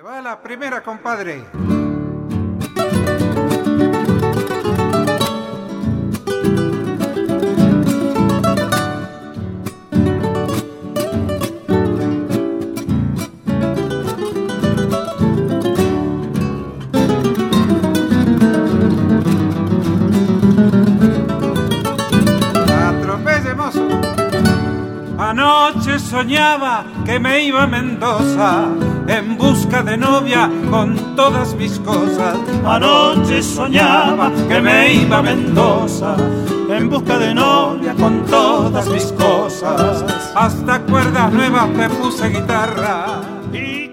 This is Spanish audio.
va la primera, compadre. Anoche soñaba que me iba a Mendoza en busca de novia con todas mis cosas. Anoche soñaba que me iba a Mendoza en busca de novia con todas mis cosas. Hasta cuerdas nuevas me puse guitarra y